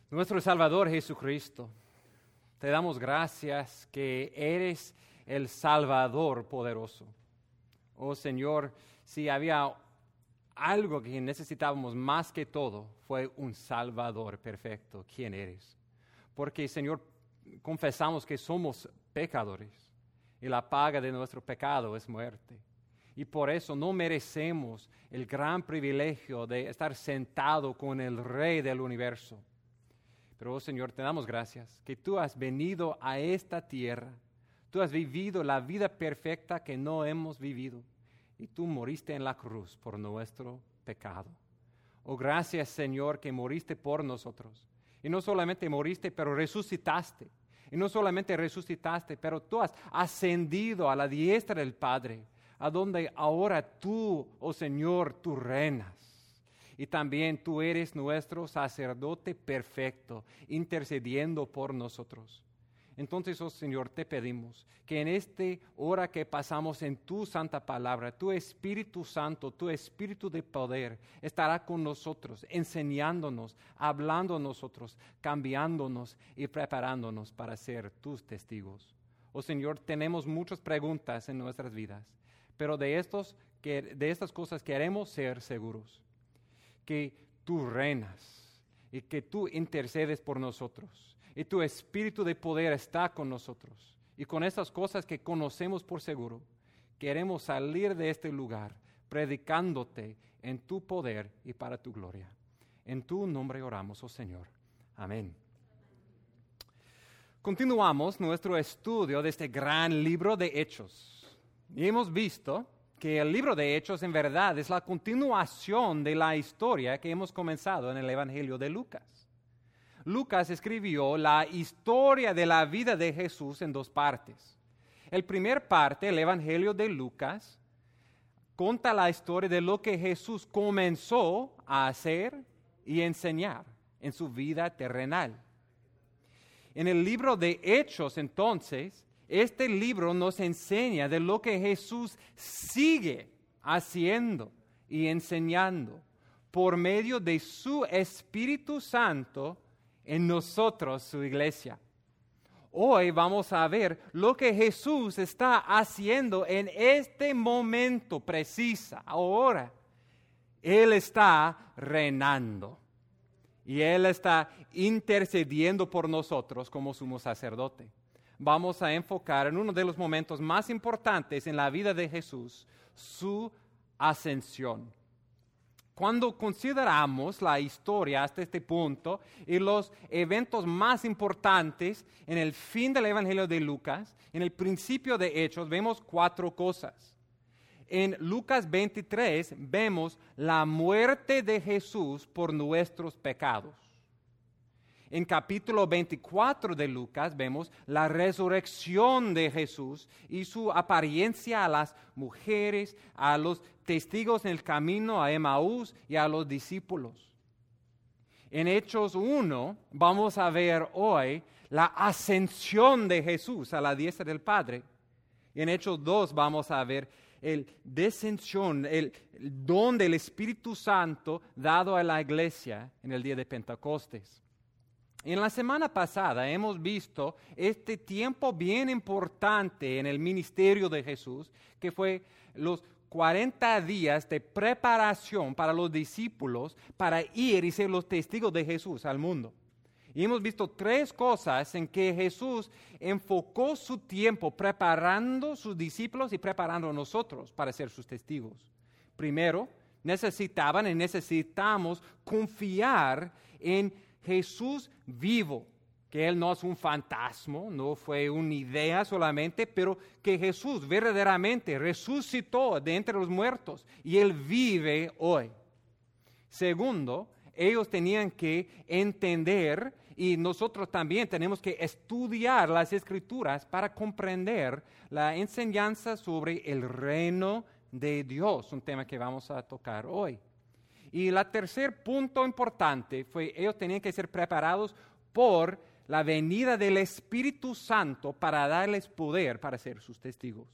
Nuestro Salvador Jesucristo, te damos gracias que eres el Salvador poderoso. Oh Señor, si había algo que necesitábamos más que todo, fue un Salvador perfecto. ¿Quién eres? Porque, Señor, confesamos que somos pecadores y la paga de nuestro pecado es muerte. Y por eso no merecemos el gran privilegio de estar sentado con el Rey del universo. Pero, oh Señor, te damos gracias que tú has venido a esta tierra. Tú has vivido la vida perfecta que no hemos vivido. Y tú moriste en la cruz por nuestro pecado. Oh, gracias, Señor, que moriste por nosotros. Y no solamente moriste, pero resucitaste. Y no solamente resucitaste, pero tú has ascendido a la diestra del Padre, a donde ahora tú, oh Señor, tú reinas. Y también tú eres nuestro sacerdote perfecto, intercediendo por nosotros. Entonces, oh Señor, te pedimos que en esta hora que pasamos en tu santa palabra, tu Espíritu Santo, tu Espíritu de poder, estará con nosotros, enseñándonos, hablando a nosotros, cambiándonos y preparándonos para ser tus testigos. Oh Señor, tenemos muchas preguntas en nuestras vidas, pero de estas cosas queremos ser seguros. Que tú reinas y que tú intercedes por nosotros y tu Espíritu de poder está con nosotros. Y con estas cosas que conocemos por seguro, queremos salir de este lugar predicándote en tu poder y para tu gloria. En tu nombre oramos, oh Señor. Amén. Continuamos nuestro estudio de este gran libro de Hechos. Y hemos visto que el libro de Hechos en verdad es la continuación de la historia que hemos comenzado en el Evangelio de Lucas. Lucas escribió la historia de la vida de Jesús en dos partes. El primer parte, el Evangelio de Lucas, cuenta la historia de lo que Jesús comenzó a hacer y enseñar en su vida terrenal. En el libro de Hechos, entonces, este libro nos enseña de lo que Jesús sigue haciendo y enseñando por medio de su Espíritu Santo en nosotros, su iglesia. Hoy vamos a ver lo que Jesús está haciendo en este momento preciso, ahora. Él está reinando y Él está intercediendo por nosotros como sumo sacerdote. Vamos a enfocar en uno de los momentos más importantes en la vida de Jesús, su ascensión. Cuando consideramos la historia hasta este punto y los eventos más importantes en el fin del Evangelio de Lucas, en el principio de Hechos, vemos cuatro cosas. En Lucas 23 vemos la muerte de Jesús por nuestros pecados. En capítulo 24 de Lucas vemos la resurrección de Jesús y su apariencia a las mujeres, a los testigos en el camino a Emaús y a los discípulos. En Hechos 1 vamos a ver hoy la ascensión de Jesús a la diestra del Padre. En Hechos 2 vamos a ver el descensión, el don del Espíritu Santo dado a la iglesia en el día de Pentecostés. En la semana pasada hemos visto este tiempo bien importante en el ministerio de Jesús, que fue los 40 días de preparación para los discípulos para ir y ser los testigos de Jesús al mundo. Y hemos visto tres cosas en que Jesús enfocó su tiempo preparando a sus discípulos y preparando a nosotros para ser sus testigos. Primero, necesitamos confiar en Jesús vivo, que Él no es un fantasma, no fue una idea solamente, pero que Jesús verdaderamente resucitó de entre los muertos y Él vive hoy. Segundo, ellos tenían que entender y nosotros también tenemos que estudiar las Escrituras para comprender la enseñanza sobre el reino de Dios, un tema que vamos a tocar hoy. Y el tercer punto importante fue ellos tenían que ser preparados por la venida del Espíritu Santo para darles poder para ser sus testigos.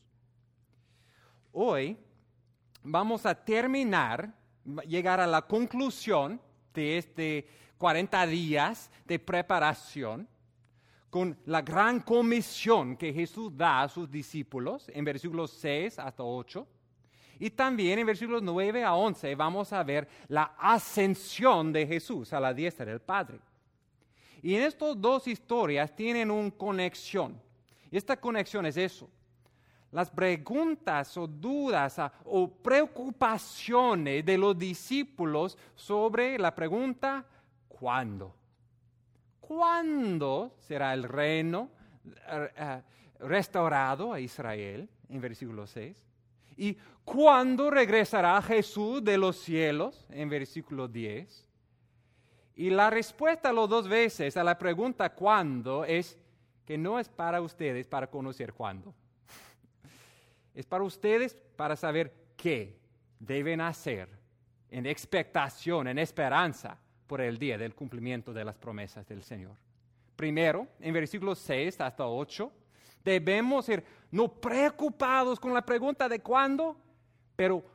Hoy vamos a llegar a la conclusión de 40 días de preparación, con la gran comisión que Jesús da a sus discípulos en versículos 6 hasta 8. Y también en versículos 9 a 11 vamos a ver la ascensión de Jesús a la diestra del Padre. Y en estas dos historias tienen una conexión. Y esta conexión es eso. Las preguntas o dudas o preocupaciones de los discípulos sobre la pregunta ¿cuándo? ¿Cuándo será el reino restaurado a Israel? En versículo 6. ¿Y cuándo regresará Jesús de los cielos? En versículo 10. Y la respuesta las dos veces a la pregunta ¿cuándo? Es que no es para ustedes para conocer cuándo. Es para ustedes para saber qué deben hacer en expectación, en esperanza por el día del cumplimiento de las promesas del Señor. Primero, en versículos 6 hasta 8, debemos ser no preocupados con la pregunta de cuándo, pero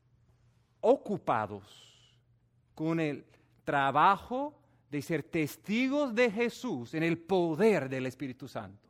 ocupados con el trabajo de ser testigos de Jesús en el poder del Espíritu Santo.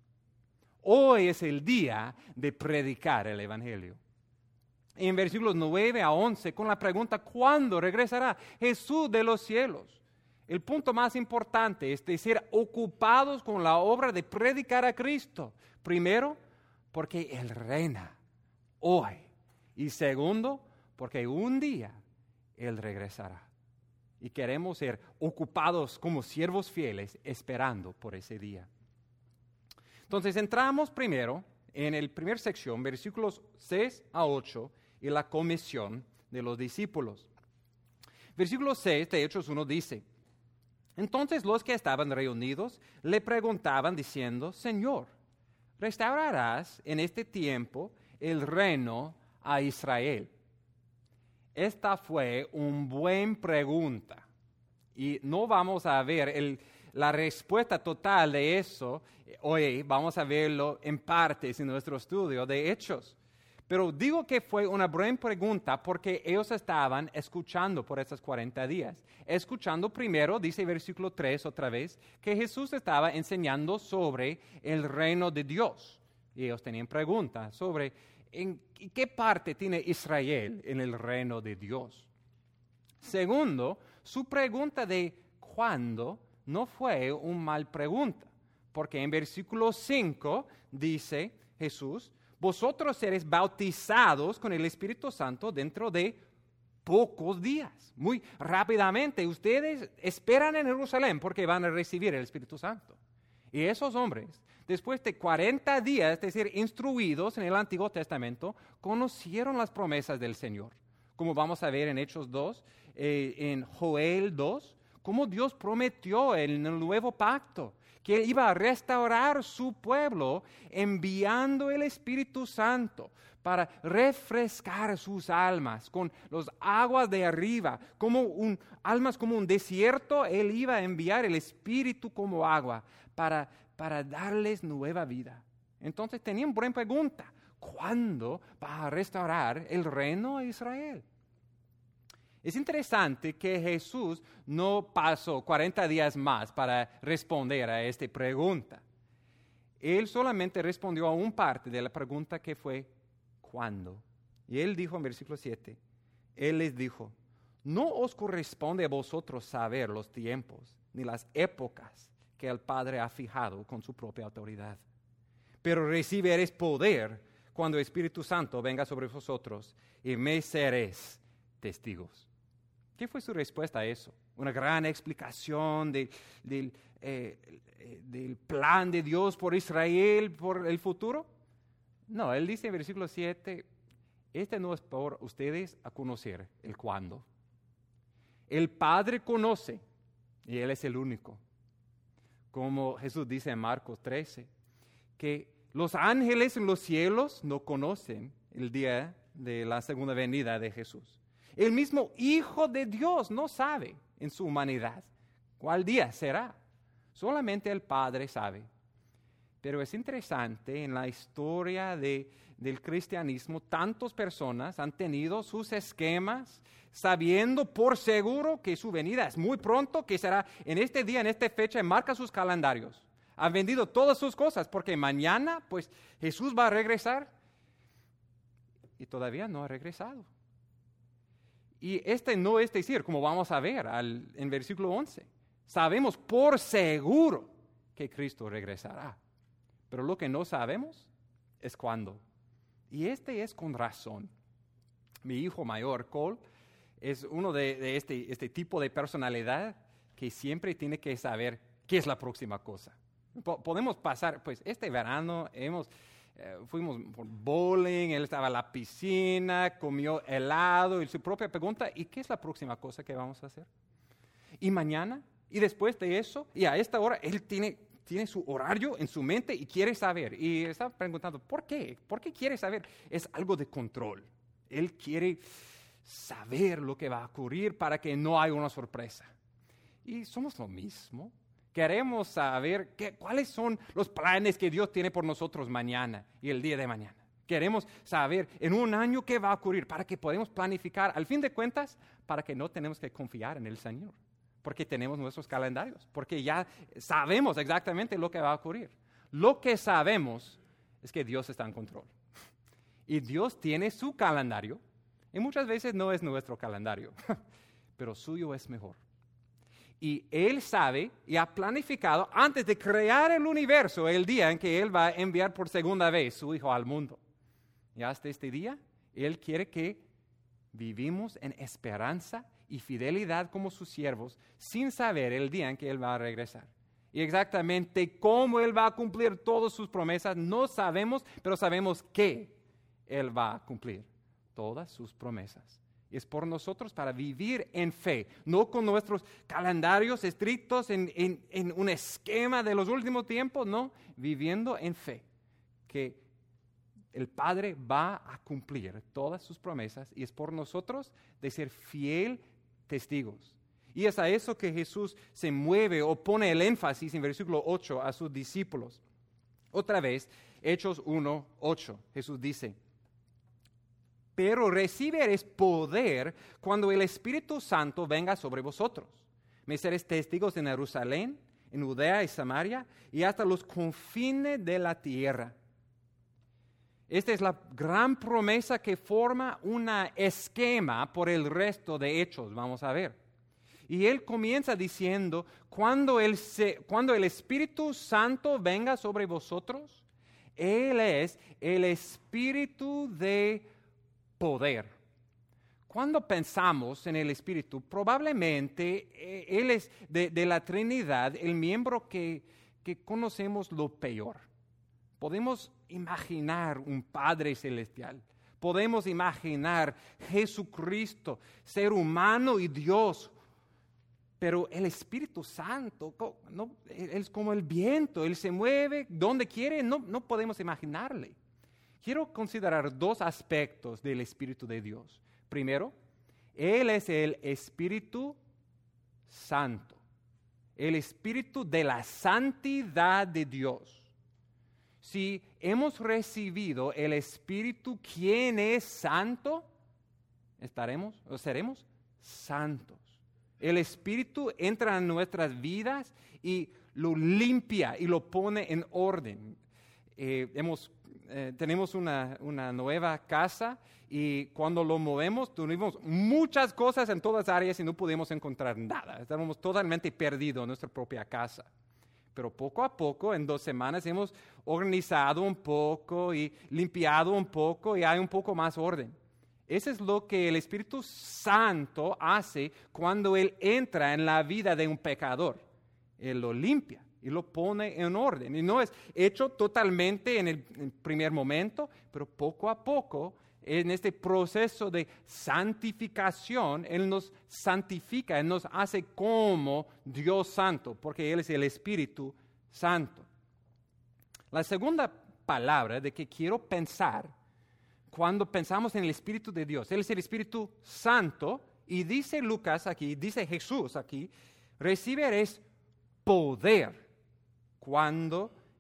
Hoy es el día de predicar el Evangelio. En versículos 9 a 11, con la pregunta, ¿cuándo regresará Jesús de los cielos? El punto más importante es de ser ocupados con la obra de predicar a Cristo. Primero, porque Él reina hoy. Y segundo, porque un día Él regresará. Y queremos ser ocupados como siervos fieles esperando por ese día. Entonces entramos primero en la primera sección, versículos 6 a 8, y la comisión de los discípulos. Versículo 6 de Hechos 1 dice, entonces los que estaban reunidos le preguntaban diciendo, Señor, ¿restaurarás en este tiempo el reino a Israel? Esta fue una buena pregunta y no vamos a ver la respuesta total de eso hoy, vamos a verlo en partes en nuestro estudio de Hechos. Pero digo que fue una buena pregunta porque ellos estaban escuchando por esos 40 días. Escuchando primero, dice versículo 3 otra vez, que Jesús estaba enseñando sobre el reino de Dios. Y ellos tenían preguntas sobre en qué parte tiene Israel en el reino de Dios. Segundo, su pregunta de ¿cuándo? No fue una mal pregunta, porque en versículo 5 dice Jesús, vosotros seréis bautizados con el Espíritu Santo dentro de pocos días. Muy rápidamente, ustedes esperan en Jerusalén porque van a recibir el Espíritu Santo. Y esos hombres, después de 40 días de ser instruidos en el Antiguo Testamento, conocieron las promesas del Señor. Como vamos a ver en Hechos 2, en Joel 2, como Dios prometió en el nuevo pacto que Él iba a restaurar su pueblo enviando el Espíritu Santo para refrescar sus almas con las aguas de arriba, almas como un desierto. Él iba a enviar el Espíritu como agua para darles nueva vida. Entonces tenían buena pregunta, ¿cuándo va a restaurar el reino a Israel? Es interesante que Jesús no pasó 40 días más para responder a esta pregunta. Él solamente respondió a una parte de la pregunta que fue, ¿cuándo? Y Él dijo en versículo 7, Él les dijo, no os corresponde a vosotros saber los tiempos ni las épocas que el Padre ha fijado con su propia autoridad. Pero recibiréis poder cuando el Espíritu Santo venga sobre vosotros y me seréis testigos. ¿Qué fue su respuesta a eso? ¿Una gran explicación del plan de Dios por Israel, por el futuro? No, él dice en versículo 7, este no es por ustedes a conocer el cuándo. El Padre conoce y Él es el único. Como Jesús dice en Marcos 13, que los ángeles en los cielos no conocen el día de la segunda venida de Jesús. El mismo Hijo de Dios no sabe en su humanidad cuál día será. Solamente el Padre sabe. Pero es interesante en la historia de del cristianismo, tantas personas han tenido sus esquemas, sabiendo por seguro que su venida es muy pronto, que será en este día, en esta fecha, marca sus calendarios. Han vendido todas sus cosas porque mañana, pues, Jesús va a regresar y todavía no ha regresado. Y este no es decir, como vamos a ver en versículo 11, sabemos por seguro que Cristo regresará, pero lo que no sabemos es cuándo. Y este es con razón. Mi hijo mayor, Cole, es uno de este tipo de personalidad que siempre tiene que saber qué es la próxima cosa. Podemos pasar, pues este verano fuimos por bowling, él estaba en la piscina, comió helado y su propia pregunta, ¿y qué es la próxima cosa que vamos a hacer? ¿Y mañana? Y después de eso, y a esta hora, él tiene su horario en su mente y quiere saber. Y está preguntando, ¿por qué? ¿Por qué quiere saber? Es algo de control. Él quiere saber lo que va a ocurrir para que no haya una sorpresa. Y somos lo mismo. Queremos saber cuáles son los planes que Dios tiene por nosotros mañana y el día de mañana. Queremos saber en un año qué va a ocurrir para que podamos planificar, al fin de cuentas, para que no tenemos que confiar en el Señor. Porque tenemos nuestros calendarios, porque ya sabemos exactamente lo que va a ocurrir. Lo que sabemos es que Dios está en control. Y Dios tiene su calendario, y muchas veces no es nuestro calendario, pero suyo es mejor. Y Él sabe y ha planificado antes de crear el universo el día en que Él va a enviar por segunda vez su Hijo al mundo. Y hasta este día, Él quiere que vivimos en esperanza y fidelidad como sus siervos, sin saber el día en que Él va a regresar. Y exactamente cómo Él va a cumplir todas sus promesas, no sabemos, pero sabemos que Él va a cumplir todas sus promesas. Es por nosotros para vivir en fe, no con nuestros calendarios estrictos en un esquema de los últimos tiempos, no, viviendo en fe, que el Padre va a cumplir todas sus promesas y es por nosotros de ser fiel testigos. Y es a eso que Jesús se mueve o pone el énfasis en versículo 8 a sus discípulos. Otra vez, Hechos 1:8, Jesús dice, pero recibiréis poder cuando el Espíritu Santo venga sobre vosotros. Me seréis testigos en Jerusalén, en Judea y Samaria y hasta los confines de la tierra. Esta es la gran promesa que forma un esquema por el resto de Hechos, vamos a ver. Y él comienza diciendo, cuando el Espíritu Santo venga sobre vosotros, Él es el Espíritu de poder. Cuando pensamos en el Espíritu, probablemente Él es de la Trinidad el miembro que conocemos lo peor. Podemos imaginar un Padre Celestial. Podemos imaginar Jesucristo, ser humano y Dios. Pero el Espíritu Santo, no, Él es como el viento. Él se mueve donde quiere. No podemos imaginarle. Quiero considerar dos aspectos del Espíritu de Dios. Primero, Él es el Espíritu Santo. El Espíritu de la santidad de Dios. Si hemos recibido el Espíritu, quien es santo, seremos santos. El Espíritu entra en nuestras vidas y lo limpia y lo pone en orden. Tenemos una nueva casa y cuando lo movemos tuvimos muchas cosas en todas áreas y no pudimos encontrar nada. Estábamos totalmente perdidos en nuestra propia casa. Pero poco a poco, en 2 semanas, hemos organizado un poco y limpiado un poco y hay un poco más orden. Eso es lo que el Espíritu Santo hace cuando Él entra en la vida de un pecador. Él lo limpia y lo pone en orden. Y no es hecho totalmente en el primer momento, pero poco a poco, en este proceso de santificación, Él nos santifica, Él nos hace como Dios Santo, porque Él es el Espíritu Santo. La segunda palabra de que quiero pensar cuando pensamos en el Espíritu de Dios, Él es el Espíritu Santo, y dice Lucas aquí, dice Jesús aquí, recibiréis poder cuando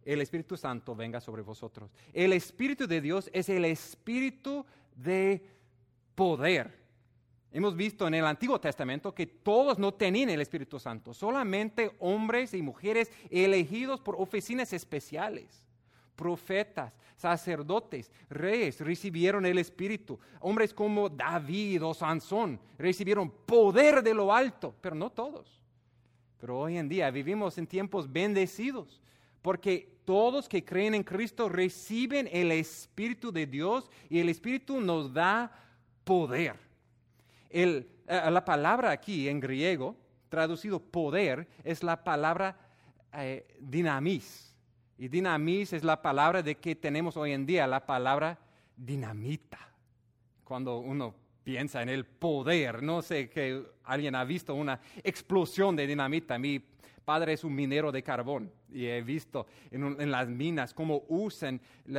el Espíritu Santo venga sobre vosotros. El Espíritu de Dios es el Espíritu de poder. Hemos visto en el Antiguo Testamento que todos no tenían el Espíritu Santo, solamente hombres y mujeres elegidos por oficinas especiales. Profetas, sacerdotes, reyes recibieron el Espíritu. Hombres como David o Sansón recibieron poder de lo alto, pero no todos. Pero hoy en día vivimos en tiempos bendecidos, porque todos que creen en Cristo reciben el Espíritu de Dios y el Espíritu nos da poder. La palabra aquí en griego, traducido poder, es la palabra dinamis. Y dinamis es la palabra de que tenemos hoy en día, la palabra dinamita. Cuando uno piensa en el poder, no sé que alguien ha visto una explosión de dinamita. Mi padre es un minero de carbón y he visto en las minas cómo usan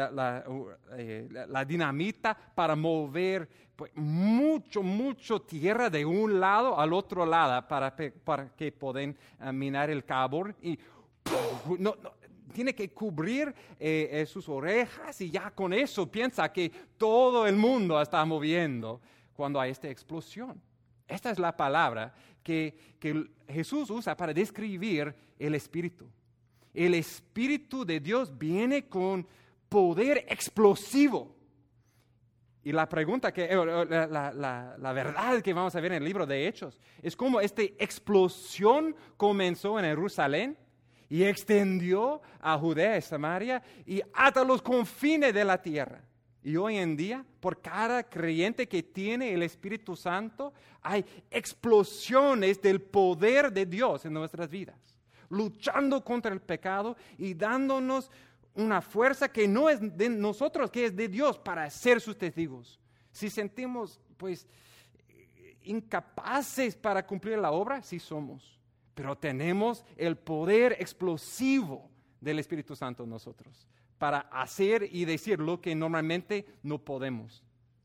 la dinamita para mover pues, mucho tierra de un lado al otro lado para que puedan minar el carbón y tiene que cubrir sus orejas y ya con eso piensa que todo el mundo está moviendo cuando hay esta explosión. Esta es la palabra que Jesús usa para describir el Espíritu. El Espíritu de Dios viene con poder explosivo. Y la pregunta, la verdad que vamos a ver en el libro de Hechos, es cómo esta explosión comenzó en Jerusalén y extendió a Judea y Samaria y hasta los confines de la tierra. Y hoy en día, por cada creyente que tiene el Espíritu Santo, hay explosiones del poder de Dios en nuestras vidas, luchando contra el pecado y dándonos una fuerza que no es de nosotros, que es de Dios para ser sus testigos. Si sentimos, pues, incapaces para cumplir la obra, sí somos. Pero tenemos el poder explosivo del Espíritu Santo en nosotros para hacer y decir lo que normalmente no podemos.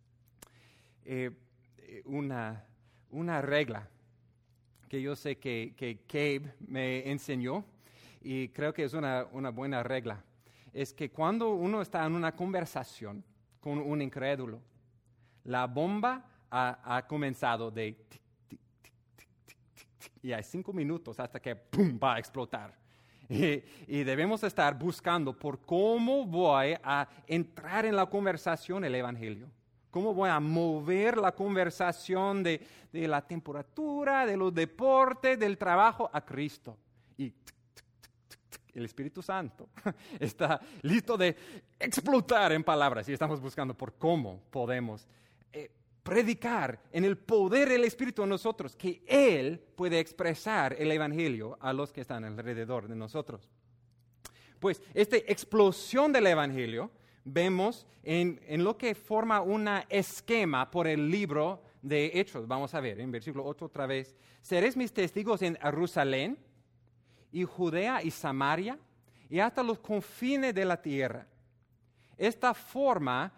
Una regla que yo sé que Gabe me enseñó y creo que es una buena regla es que cuando uno está en una conversación con un incrédulo, la bomba ha comenzado de tic, tic, tic, tic, tic, tic, tic, y hay 5 minutos hasta que ¡pum! Va a explotar. Y debemos estar buscando por cómo voy a entrar en la conversación el Evangelio. ¿Cómo voy a mover la conversación de la temperatura, de los deportes, del trabajo a Cristo? Y el Espíritu Santo está listo de explotar en palabras y estamos buscando por cómo podemos predicar en el poder del Espíritu en nosotros, que Él puede expresar el Evangelio a los que están alrededor de nosotros. Pues esta explosión del Evangelio vemos en lo que forma un esquema por el libro de Hechos. Vamos a ver en versículo 8 otra vez. Seréis mis testigos en Jerusalén y Judea y Samaria y hasta los confines de la tierra. Esta forma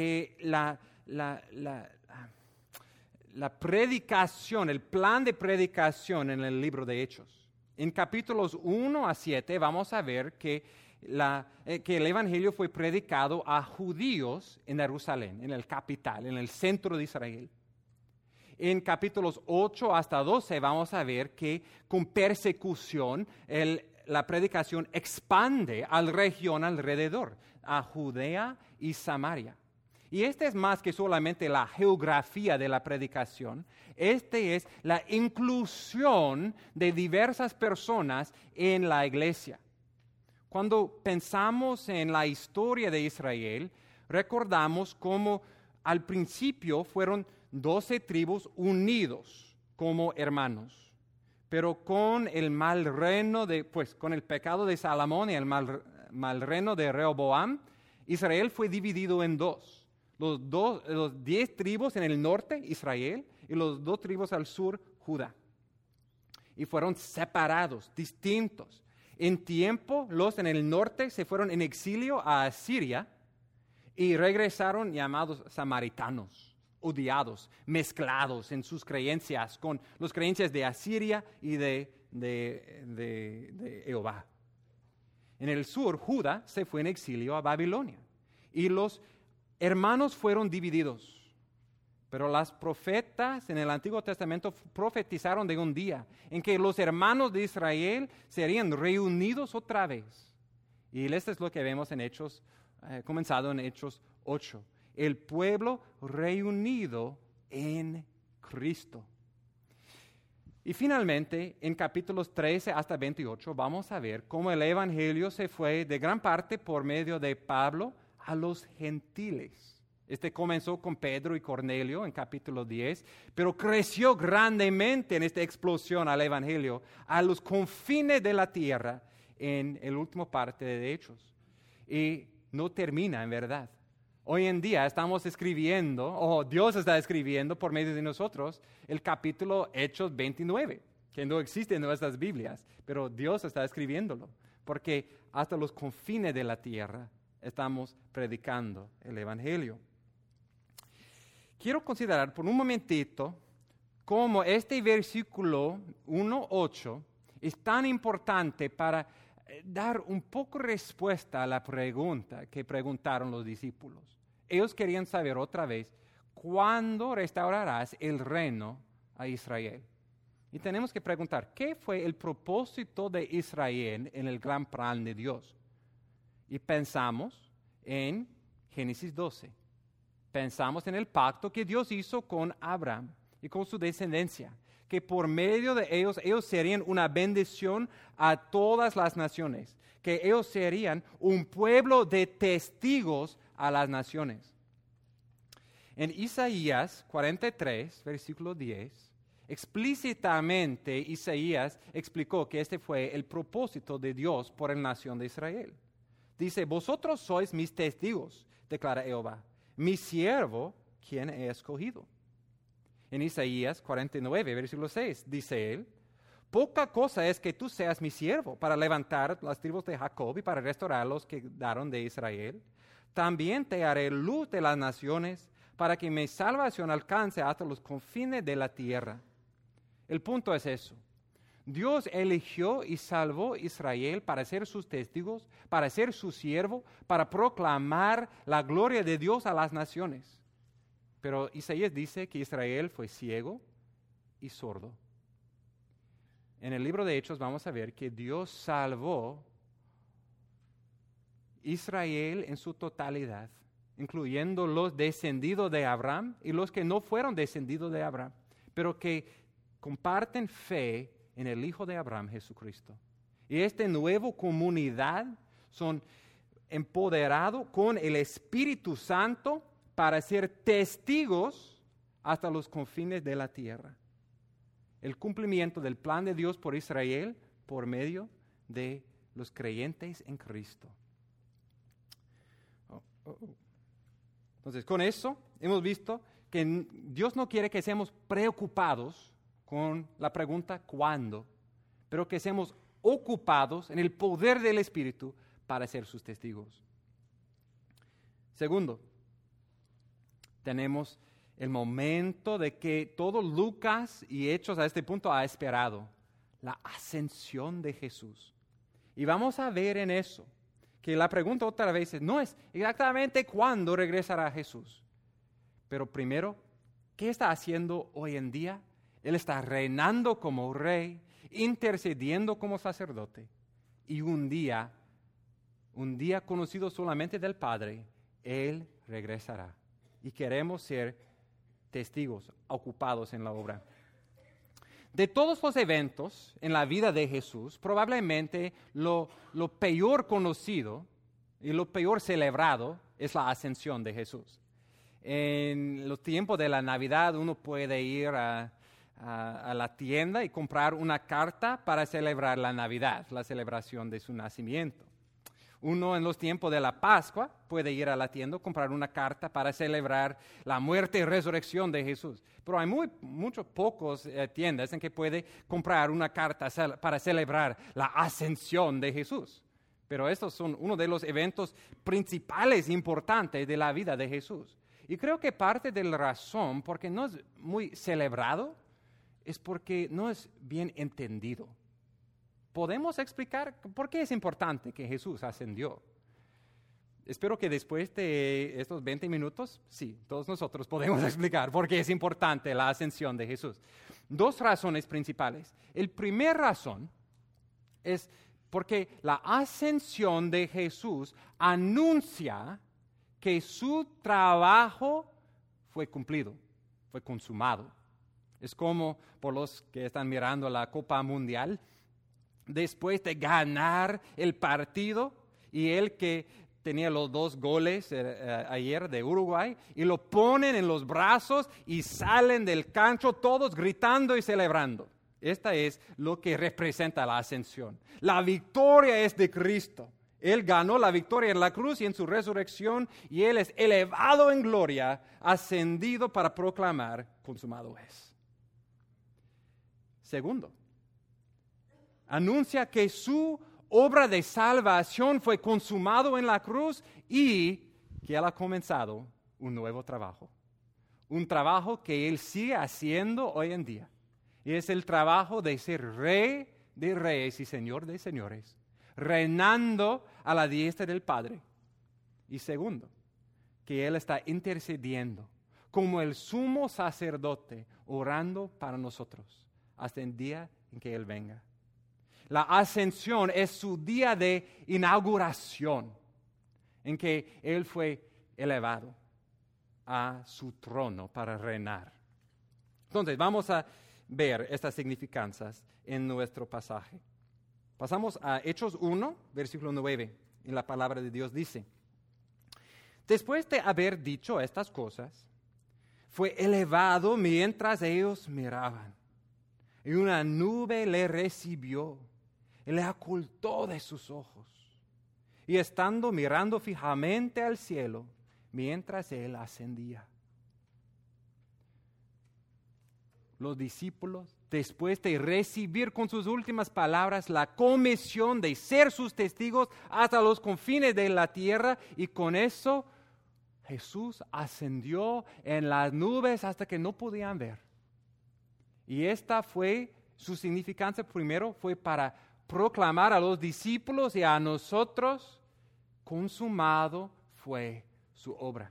la predicación, el plan de predicación en el libro de Hechos. En capítulos 1 a 7 vamos a ver que el Evangelio fue predicado a judíos en Jerusalén, en el capital, en el centro de Israel. En capítulos 8 hasta 12 vamos a ver que con persecución la predicación expande a la región alrededor, a Judea y Samaria. Y este es más que solamente la geografía de la predicación, este es la inclusión de diversas personas en la iglesia. Cuando pensamos en la historia de Israel, recordamos cómo al principio fueron 12 tribus unidos como hermanos, pero con el mal reino con el pecado de Salomón y el mal reino de Rehoboam, Israel fue dividido en dos. Los 10 tribus en el norte, Israel, y los 2 tribus al sur, Judá. Y fueron separados, distintos. En tiempo, los en el norte se fueron en exilio a Asiria y regresaron llamados samaritanos, odiados, mezclados en sus creencias con las creencias de Asiria y de Jehová. En el sur, Judá se fue en exilio a Babilonia y los hermanos fueron divididos. Pero las profetas en el Antiguo Testamento profetizaron de un día en que los hermanos de Israel serían reunidos otra vez. Y esto es lo que vemos en Hechos, comenzado en Hechos 8. El pueblo reunido en Cristo. Y finalmente, en capítulos 13 hasta 28, vamos a ver cómo el Evangelio se fue de gran parte por medio de Pablo a los gentiles. Este comenzó con Pedro y Cornelio en capítulo 10, pero creció grandemente en esta explosión al Evangelio a los confines de la tierra en el último parte de Hechos. Y no termina, en verdad. Hoy en día estamos escribiendo, o Dios está escribiendo por medio de nosotros, el capítulo Hechos 29, que no existe en nuestras Biblias, pero Dios está escribiéndolo, porque hasta los confines de la tierra estamos predicando el Evangelio. Quiero considerar por un momentito cómo este versículo 1:8 es tan importante para dar un poco respuesta a la pregunta que preguntaron los discípulos. Ellos querían saber otra vez, ¿cuándo restaurarás el reino a Israel? Y tenemos que preguntar, ¿qué fue el propósito de Israel en el gran plan de Dios? Y pensamos en Génesis 12. Pensamos en el pacto que Dios hizo con Abraham y con su descendencia, que por medio de ellos serían una bendición a todas las naciones, que ellos serían un pueblo de testigos a las naciones. En Isaías 43, versículo 10, explícitamente Isaías explicó que este fue el propósito de Dios por la nación de Israel. Dice, vosotros sois mis testigos, declara Jehová, mi siervo, quien he escogido. En Isaías 49, versículo 6, dice él, poca cosa es que tú seas mi siervo para levantar las tribus de Jacob y para restaurar los que quedaron de Israel. También te haré luz de las naciones para que mi salvación alcance hasta los confines de la tierra. El punto es eso. Dios eligió y salvó a Israel para ser sus testigos, para ser su siervo, para proclamar la gloria de Dios a las naciones. Pero Isaías dice que Israel fue ciego y sordo. En el libro de Hechos vamos a ver que Dios salvó Israel en su totalidad, incluyendo los descendidos de Abraham y los que no fueron descendidos de Abraham, pero que comparten fe en el Hijo de Abraham, Jesucristo. Y esta nueva comunidad son empoderados con el Espíritu Santo para ser testigos hasta los confines de la tierra. El cumplimiento del plan de Dios por Israel por medio de los creyentes en Cristo. Entonces, con eso hemos visto que Dios no quiere que seamos preocupados con la pregunta ¿cuándo?, pero que seamos ocupados en el poder del Espíritu para ser sus testigos. Segundo, tenemos el momento de que todo Lucas y Hechos a este punto ha esperado, la ascensión de Jesús. Y vamos a ver en eso que la pregunta otra vez no es exactamente cuándo regresará Jesús, pero primero, ¿qué está haciendo hoy en día? Él está reinando como rey, intercediendo como sacerdote. Y un día conocido solamente del Padre, Él regresará. Y queremos ser testigos ocupados en la obra. De todos los eventos en la vida de Jesús, probablemente lo peor conocido y lo peor celebrado es la ascensión de Jesús. En los tiempos de la Navidad uno puede ir a la tienda y comprar una carta para celebrar la Navidad, la celebración de su nacimiento. Uno en los tiempos de la Pascua puede ir a la tienda y comprar una carta para celebrar la muerte y resurrección de Jesús. Pero hay muchos pocos tiendas en que puede comprar una carta para celebrar la ascensión de Jesús. Pero estos son uno de los eventos principales importantes de la vida de Jesús. Y creo que parte de la razón por qué no es muy celebrado es porque no es bien entendido. ¿podemos explicar por qué es importante que Jesús ascendió? Espero que después de estos 20 minutos, sí, todos nosotros podemos explicar por qué es importante la ascensión de Jesús. 2 razones principales. El primer razón es porque la ascensión de Jesús anuncia que su trabajo fue cumplido, fue consumado. Es como por los que están mirando la Copa Mundial, después de ganar el partido y el que tenía los 2 goles ayer de Uruguay, y lo ponen en los brazos y salen del campo todos gritando y celebrando. Esta es lo que representa la ascensión. La victoria es de Cristo. Él ganó la victoria en la cruz y en su resurrección, y Él es elevado en gloria, ascendido para proclamar, consumado es. Segundo, anuncia que su obra de salvación fue consumado en la cruz y que Él ha comenzado un nuevo trabajo. Un trabajo que Él sigue haciendo hoy en día. Y es el trabajo de ser Rey de reyes y Señor de señores, reinando a la diestra del Padre. Y segundo, que Él está intercediendo como el sumo sacerdote, orando para nosotros hasta el día en que Él venga. La ascensión es su día de inauguración, en que Él fue elevado a su trono para reinar. Entonces, vamos a ver estas significancias en nuestro pasaje. Pasamos a Hechos 1, versículo 9, y la palabra de Dios dice: después de haber dicho estas cosas, fue elevado mientras ellos miraban, y una nube le recibió y le ocultó de sus ojos. Y estando mirando fijamente al cielo, mientras Él ascendía. Los discípulos, después de recibir con sus últimas palabras la comisión de ser sus testigos hasta los confines de la tierra, y con eso Jesús ascendió en las nubes hasta que no podían ver. Y esta fue su significancia. Primero fue para proclamar a los discípulos y a nosotros: consumado fue su obra.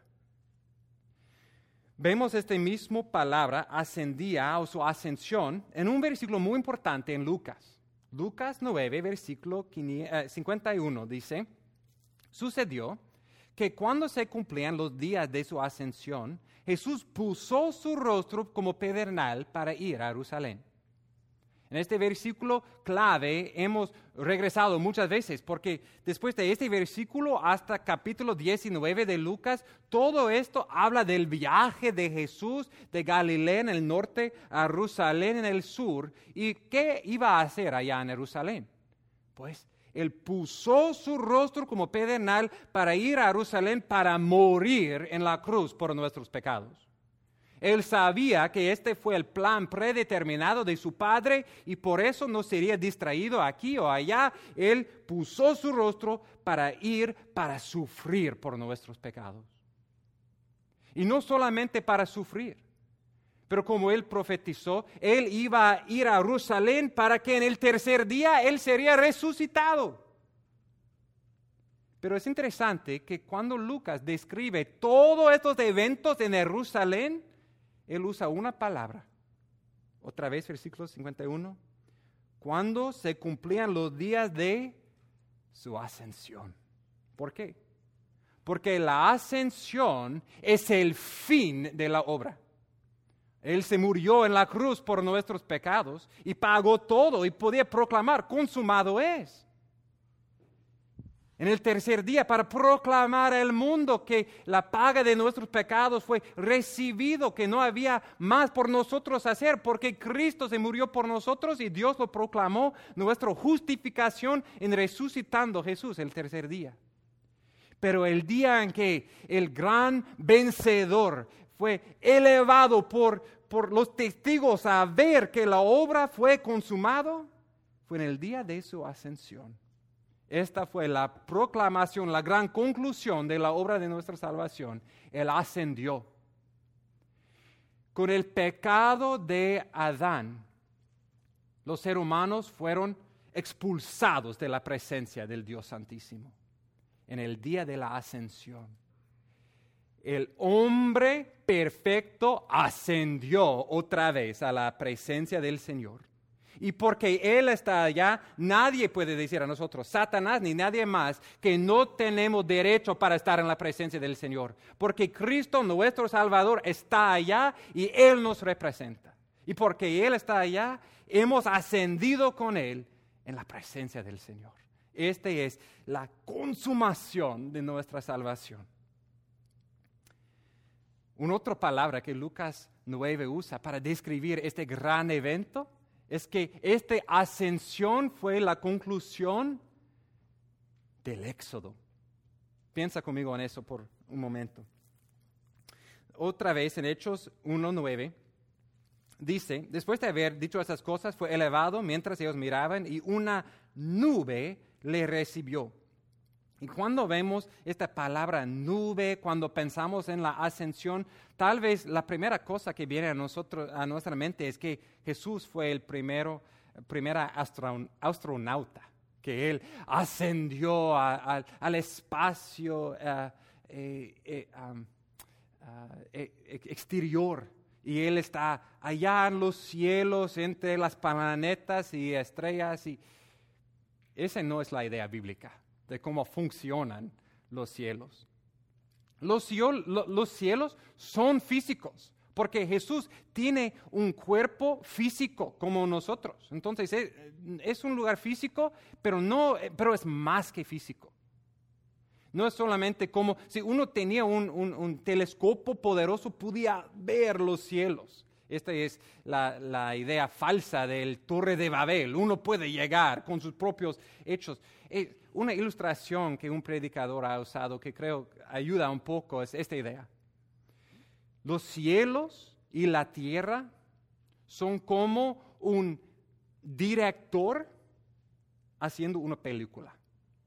Vemos esta misma palabra, ascendía, o su ascensión, en un versículo muy importante en Lucas. Lucas 9, versículo 51, dice: sucedió que cuando se cumplían los días de su ascensión, Jesús puso su rostro como pedernal para ir a Jerusalén. En este versículo clave hemos regresado muchas veces, porque después de este versículo hasta capítulo 19 de Lucas, todo esto habla del viaje de Jesús de Galilea en el norte a Jerusalén en el sur. ¿Y qué iba a hacer allá en Jerusalén? Pues Él puso su rostro como pedernal para ir a Jerusalén para morir en la cruz por nuestros pecados. Él sabía que este fue el plan predeterminado de su Padre, y por eso no sería distraído aquí o allá. Él puso su rostro para ir, para sufrir por nuestros pecados. Y no solamente para sufrir, pero como Él profetizó, Él iba a ir a Jerusalén para que en el tercer día Él sería resucitado. Pero es interesante que cuando Lucas describe todos estos eventos en Jerusalén, Él usa una palabra. Otra vez, versículo 51. Cuando se cumplían los días de su ascensión. ¿Por qué? Porque la ascensión es el fin de la obra. Él se murió en la cruz por nuestros pecados y pagó todo y podía proclamar: consumado es. En el tercer día, para proclamar al mundo que la paga de nuestros pecados fue recibido, que no había más por nosotros hacer, porque Cristo se murió por nosotros y Dios lo proclamó, nuestra justificación, en resucitando Jesús el tercer día. Pero el día en que el gran vencedor fue elevado por los testigos a ver que la obra fue consumado, fue en el día de su ascensión. Esta fue la proclamación, la gran conclusión de la obra de nuestra salvación. Él ascendió. Con el pecado de Adán, los seres humanos fueron expulsados de la presencia del Dios Santísimo. En el día de la ascensión, el hombre perfecto ascendió otra vez a la presencia del Señor. Y porque Él está allá, nadie puede decir a nosotros, Satanás ni nadie más, que no tenemos derecho para estar en la presencia del Señor. Porque Cristo, nuestro Salvador, está allá y Él nos representa. Y porque Él está allá, hemos ascendido con Él en la presencia del Señor. Esta es la consumación de nuestra salvación. Una otra palabra que Lucas 9 usa para describir este gran evento es que esta ascensión fue la conclusión del Éxodo. Piensa conmigo en eso por un momento. Otra vez en Hechos 1:9 dice, después de haber dicho esas cosas, fue elevado mientras ellos miraban y una nube le recibió. Y cuando vemos esta palabra nube, cuando pensamos en la ascensión, tal vez la primera cosa que viene a nuestra mente es que Jesús fue el primera astronauta, que Él ascendió al espacio exterior. Y Él está allá en los cielos, entre las planetas y estrellas. Y esa no es la idea bíblica de cómo funcionan los cielos. Los cielos son físicos, porque Jesús tiene un cuerpo físico como nosotros. Entonces es un lugar físico, pero es más que físico. No es solamente como si uno tenía un telescopio poderoso, podía ver los cielos. Esta es la idea falsa del Torre de Babel. Uno puede llegar con sus propios hechos. Una ilustración que un predicador ha usado que creo ayuda un poco es esta idea. Los cielos y la tierra son como un director haciendo una película.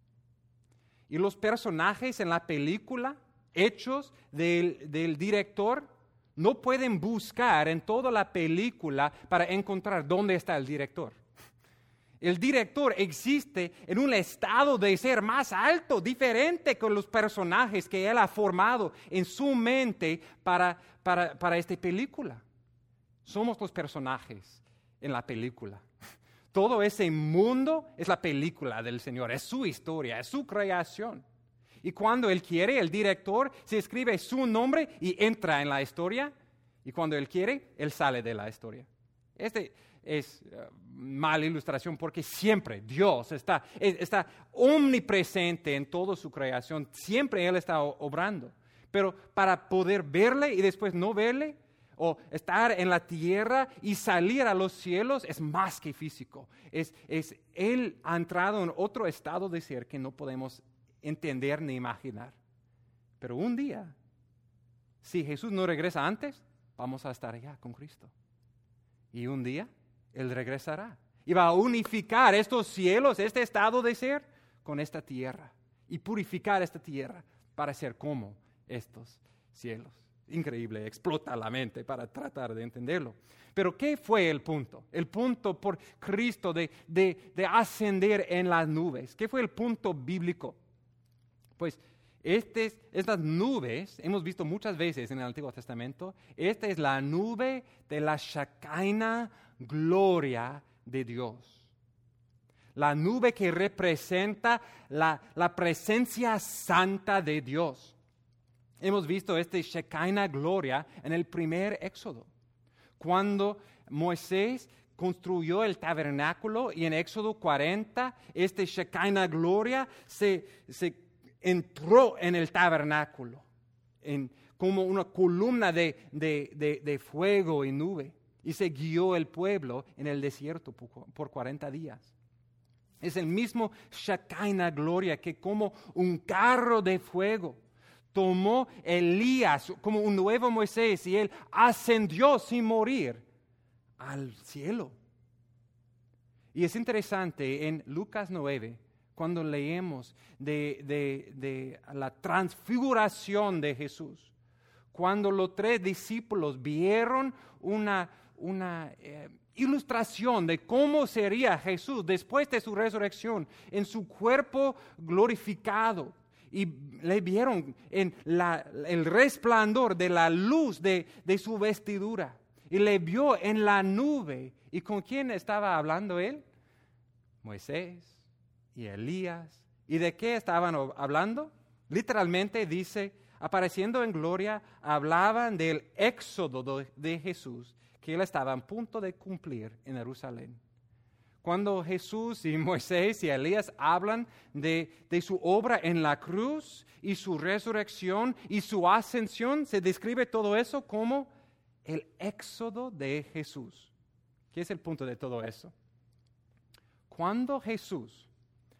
Y los personajes en la película, hechos del director, no pueden buscar en toda la película para encontrar dónde está el director. El director existe en un estado de ser más alto, diferente con los personajes que él ha formado en su mente para esta película. Somos los personajes en la película. Todo ese mundo es la película del Señor, es su historia, es su creación. Y cuando Él quiere, el director se escribe su nombre y entra en la historia. Y cuando Él quiere, Él sale de la historia. Este es mala ilustración porque siempre Dios está omnipresente en toda su creación. Siempre Él está obrando. Pero para poder verle y después no verle, o estar en la tierra y salir a los cielos, es más que físico. Él ha entrado en otro estado de ser que no podemos entender ni imaginar. Pero un día, si Jesús no regresa antes, vamos a estar allá con Cristo. Y un día Él regresará y va a unificar estos cielos, este estado de ser, con esta tierra y purificar esta tierra para ser como estos cielos. Increíble, explota la mente para tratar de entenderlo. Pero ¿qué fue el punto? El punto por Cristo de ascender en las nubes. ¿Qué fue el punto bíblico? Pues estas nubes, hemos visto muchas veces en el Antiguo Testamento, esta es la nube de la Shekinah gloria de Dios. La nube que representa la presencia santa de Dios. Hemos visto este Shekinah gloria en el primer Éxodo, cuando Moisés construyó el tabernáculo y en Éxodo 40 este Shekinah gloria se entró en el tabernáculo como una columna de fuego y nube y se guió el pueblo en el desierto por 40 días. Es el mismo Shekinah gloria que como un carro de fuego tomó Elías como un nuevo Moisés y él ascendió sin morir al cielo. Y es interesante en Lucas 9, cuando leemos de la transfiguración de Jesús, cuando los 3 discípulos vieron una ilustración de cómo sería Jesús después de su resurrección en su cuerpo glorificado. Y le vieron en el resplandor de la luz de su vestidura. Y le vio en la nube. ¿Y con quién estaba hablando él? Moisés y Elías. ¿Y de qué estaban hablando? Literalmente dice, apareciendo en gloria, hablaban del éxodo de Jesús que él estaba a punto de cumplir en Jerusalén. Cuando Jesús y Moisés y Elías hablan de su obra en la cruz y su resurrección y su ascensión, se describe todo eso como el éxodo de Jesús. ¿Qué es el punto de todo eso? Cuando Jesús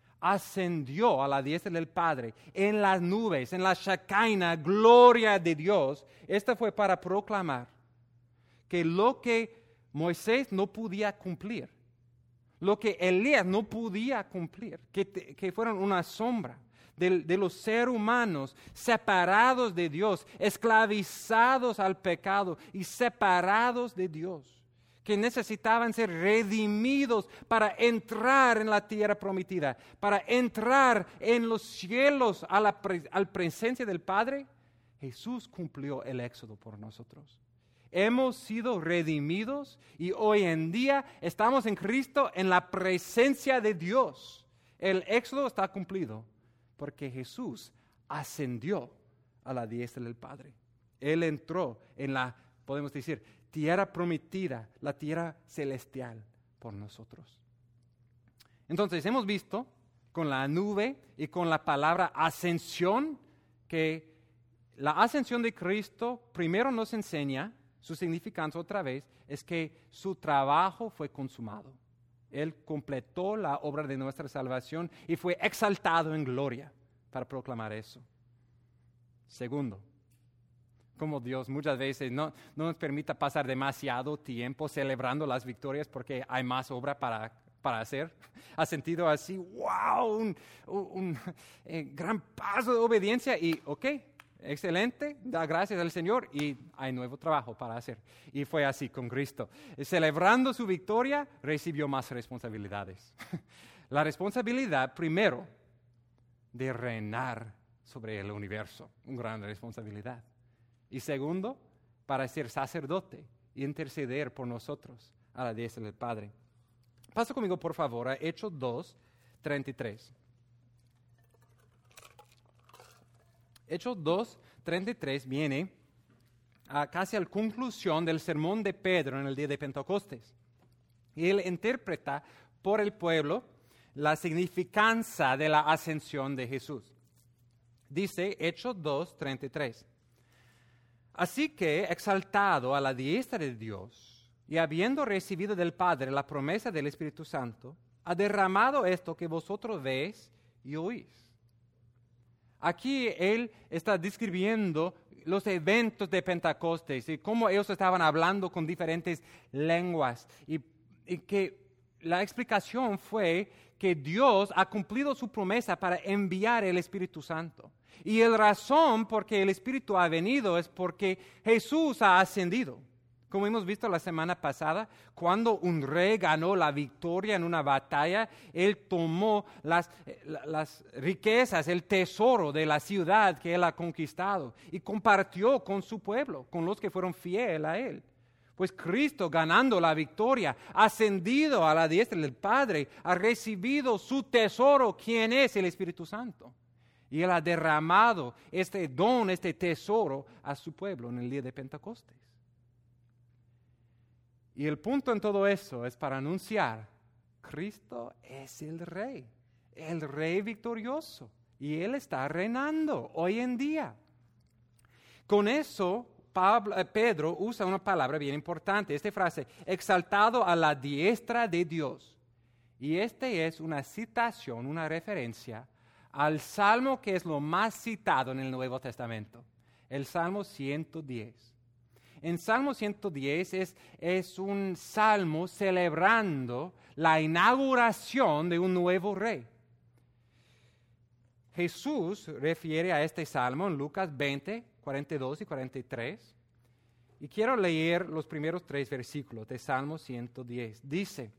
ascendió a la diestra del Padre en las nubes, en la Shekinah, gloria de Dios, esto fue para proclamar que lo que Moisés no podía cumplir, lo que Elías no podía cumplir, que fueron una sombra de los seres humanos separados de Dios, esclavizados al pecado y separados de Dios, que necesitaban ser redimidos para entrar en la tierra prometida, para entrar en los cielos a la presencia del Padre. Jesús cumplió el éxodo por nosotros. Hemos sido redimidos y hoy en día estamos en Cristo en la presencia de Dios. El éxodo está cumplido porque Jesús ascendió a la diestra del Padre. Él entró en la, podemos decir, tierra prometida, la tierra celestial por nosotros. Entonces hemos visto con la nube y con la palabra ascensión que la ascensión de Cristo primero nos enseña. Su significancia otra vez es que su trabajo fue consumado. Él completó la obra de nuestra salvación y fue exaltado en gloria para proclamar eso. Segundo, como Dios muchas veces no nos permite pasar demasiado tiempo celebrando las victorias porque hay más obra para hacer. ¿Ha sentido así? ¡Wow! Un gran paso de obediencia y excelente, da gracias al Señor y hay nuevo trabajo para hacer. Y fue así con Cristo. Celebrando su victoria, recibió más responsabilidades. La responsabilidad, primero, de reinar sobre el universo, una gran responsabilidad. Y segundo, para ser sacerdote y interceder por nosotros a la diestra del Padre. Pasa conmigo, por favor, a Hechos 2:33. Hechos 2:33 viene casi a la conclusión del sermón de Pedro en el día de Pentecostés. Y él interpreta por el pueblo la significancia de la ascensión de Jesús. Dice Hechos 2:33. Así que, exaltado a la diestra de Dios y habiendo recibido del Padre la promesa del Espíritu Santo, ha derramado esto que vosotros veis y oís. Aquí él está describiendo los eventos de Pentecostés y cómo ellos estaban hablando con diferentes lenguas y que la explicación fue que Dios ha cumplido su promesa para enviar el Espíritu Santo. Y la razón por qué el Espíritu ha venido es porque Jesús ha ascendido. Como hemos visto la semana pasada, cuando un rey ganó la victoria en una batalla, él tomó las riquezas, el tesoro de la ciudad que él ha conquistado y compartió con su pueblo, con los que fueron fieles a él. Pues Cristo, ganando la victoria, ascendido a la diestra del Padre, ha recibido su tesoro, quien es el Espíritu Santo. Y él ha derramado este don, este tesoro a su pueblo en el día de Pentecostés. Y el punto en todo eso es para anunciar, Cristo es el Rey victorioso. Y Él está reinando hoy en día. Con eso, Pedro usa una palabra bien importante, esta frase, exaltado a la diestra de Dios. Y esta es una citación, una referencia al Salmo que es lo más citado en el Nuevo Testamento, el Salmo 110. En Salmo 110 es un salmo celebrando la inauguración de un nuevo rey. Jesús refiere a este salmo en Lucas 20, 42 y 43. Y quiero leer los primeros 3 versículos de Salmo 110. Dice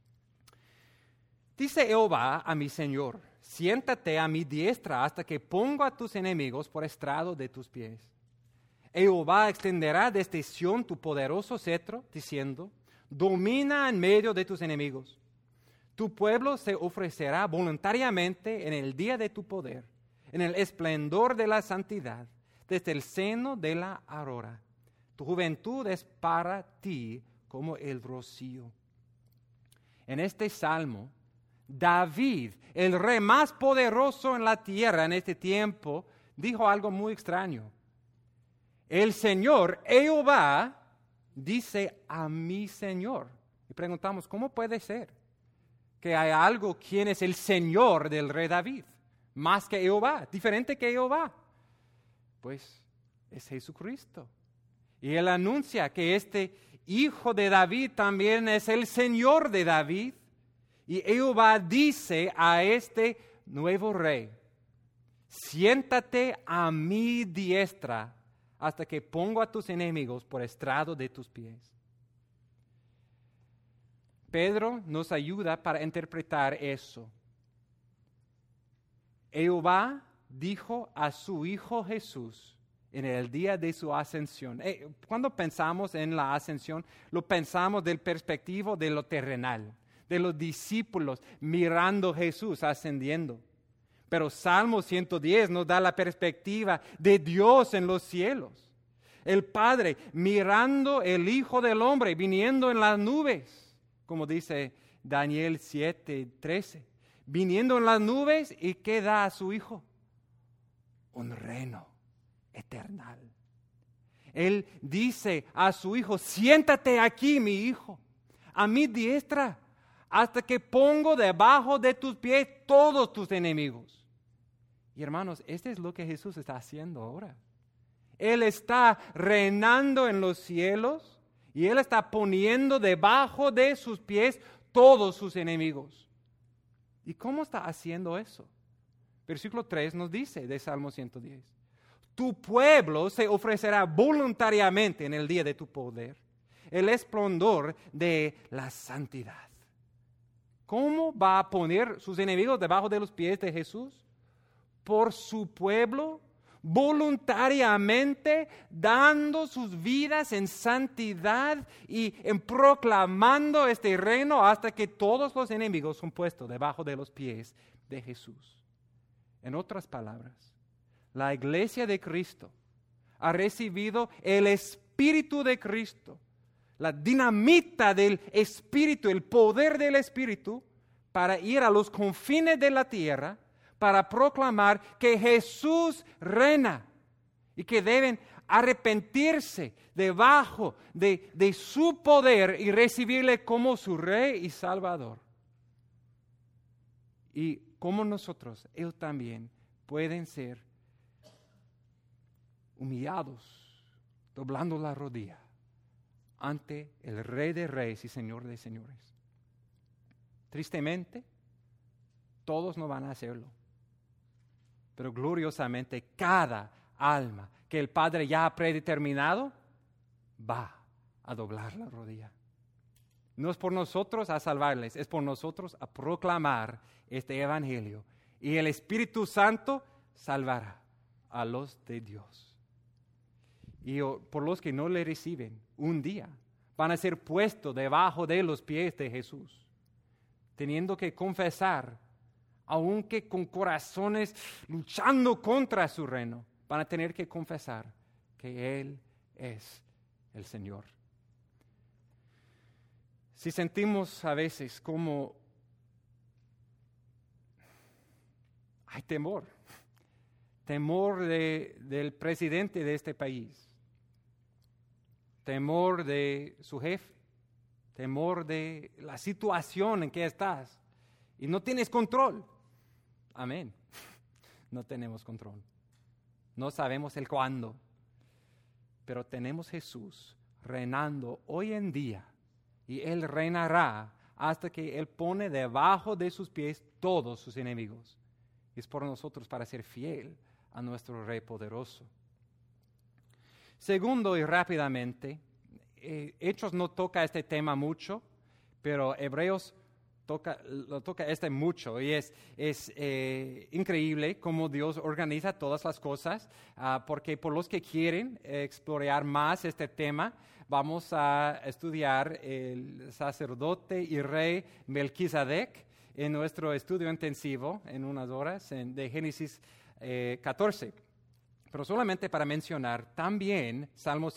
Jehová a mi Señor, siéntate a mi diestra hasta que ponga a tus enemigos por estrado de tus pies. Jehová extenderá desde Sión tu poderoso cetro, diciendo, domina en medio de tus enemigos. Tu pueblo se ofrecerá voluntariamente en el día de tu poder, en el esplendor de la santidad, desde el seno de la aurora. Tu juventud es para ti como el rocío. En este salmo, David, el rey más poderoso en la tierra en este tiempo, dijo algo muy extraño. El Señor, Jehová, dice a mi Señor. Y preguntamos, ¿cómo puede ser que hay algo quien es el Señor del rey David? Más que Jehová, diferente que Jehová. Pues es Jesucristo. Y él anuncia que este hijo de David también es el Señor de David. Y Jehová dice a este nuevo rey, siéntate a mi diestra hasta que pongo a tus enemigos por estrado de tus pies. Pedro nos ayuda para interpretar eso. Jehová dijo a su Hijo Jesús en el día de su ascensión. Cuando pensamos en la ascensión, lo pensamos del perspectivo de lo terrenal, de los discípulos mirando a Jesús ascendiendo. Pero Salmo 110 nos da la perspectiva de Dios en los cielos. El Padre mirando el Hijo del Hombre viniendo en las nubes, como dice Daniel 7:13. Viniendo en las nubes, ¿y qué da a su Hijo? Un reino eternal. Él dice a su Hijo, siéntate aquí, mi Hijo, a mi diestra, hasta que pongo debajo de tus pies todos tus enemigos. Y hermanos, este es lo que Jesús está haciendo ahora. Él está reinando en los cielos y Él está poniendo debajo de sus pies todos sus enemigos. ¿Y cómo está haciendo eso? Versículo 3 nos dice de Salmo 110. Tu pueblo se ofrecerá voluntariamente en el día de tu poder, el esplendor de la santidad. ¿Cómo va a poner sus enemigos debajo de los pies de Jesús? Por su pueblo, voluntariamente dando sus vidas en santidad y en proclamando este reino hasta que todos los enemigos son puestos debajo de los pies de Jesús. En otras palabras, la iglesia de Cristo ha recibido el Espíritu de Cristo, la dinamita del Espíritu, el poder del Espíritu, para ir a los confines de la tierra, para proclamar que Jesús reina y que deben arrepentirse debajo de su poder y recibirle como su Rey y Salvador. Y como nosotros, ellos también pueden ser humillados, doblando la rodilla ante el Rey de Reyes y Señor de Señores. Tristemente, todos no van a hacerlo. Pero gloriosamente cada alma que el Padre ya ha predeterminado va a doblar la rodilla. No es por nosotros a salvarles, es por nosotros a proclamar este evangelio. Y el Espíritu Santo salvará a los de Dios. Y por los que no le reciben, un día van a ser puestos debajo de los pies de Jesús, teniendo que confesar, aunque con corazones luchando contra su reino, van a tener que confesar que Él es el Señor. Si sentimos a veces como hay temor del presidente de este país, temor de su jefe, temor de la situación en que estás y no tienes control. Amén. No tenemos control. No sabemos el cuándo, pero tenemos Jesús reinando hoy en día y Él reinará hasta que Él pone debajo de sus pies todos sus enemigos. Y es por nosotros para ser fiel a nuestro Rey poderoso. Segundo, y rápidamente, Hechos no toca este tema mucho, pero Hebreos lo toca este mucho, y es increíble cómo Dios organiza todas las cosas, porque por los que quieren explorar más este tema, vamos a estudiar el sacerdote y rey Melquisedec en nuestro estudio intensivo en unas horas de Génesis 14. Pero solamente para mencionar, también Salmo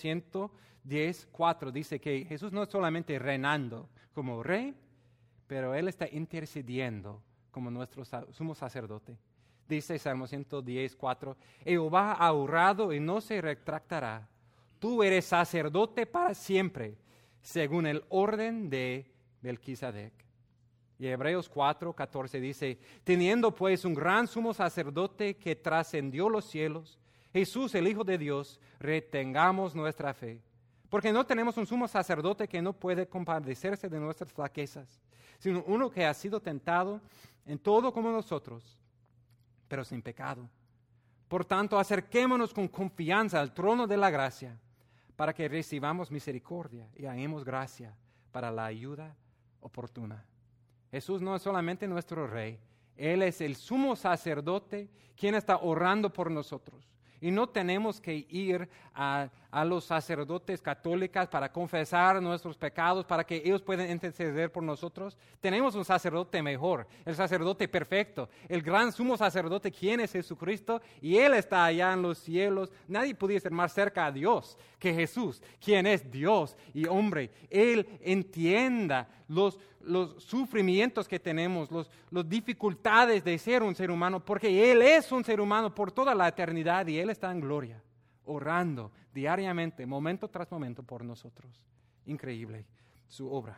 110:4 dice que Jesús no es solamente reinando como rey, pero Él está intercediendo como nuestro sumo sacerdote. Dice Salmo 110:4, Jehová ha jurado y no se retractará. Tú eres sacerdote para siempre, según el orden de Melquisedec. Y Hebreos 4:14 dice, teniendo pues un gran sumo sacerdote que trascendió los cielos, Jesús, el Hijo de Dios, retengamos nuestra fe. Porque no tenemos un sumo sacerdote que no puede compadecerse de nuestras flaquezas, sino uno que ha sido tentado en todo como nosotros, pero sin pecado. Por tanto, acerquémonos con confianza al trono de la gracia, para que recibamos misericordia y hallemos gracia para la ayuda oportuna. Jesús no es solamente nuestro Rey, Él es el sumo sacerdote quien está orando por nosotros. Y no tenemos que ir a los sacerdotes católicos para confesar nuestros pecados, para que ellos puedan interceder por nosotros. Tenemos un sacerdote mejor, el sacerdote perfecto, el gran sumo sacerdote, quien es Jesucristo, y Él está allá en los cielos. Nadie podía ser más cerca a Dios que Jesús, quien es Dios y hombre. Él entienda los sufrimientos que tenemos, las dificultades de ser un ser humano, porque Él es un ser humano por toda la eternidad y Él está en gloria, orando diariamente, momento tras momento por nosotros. Increíble su obra.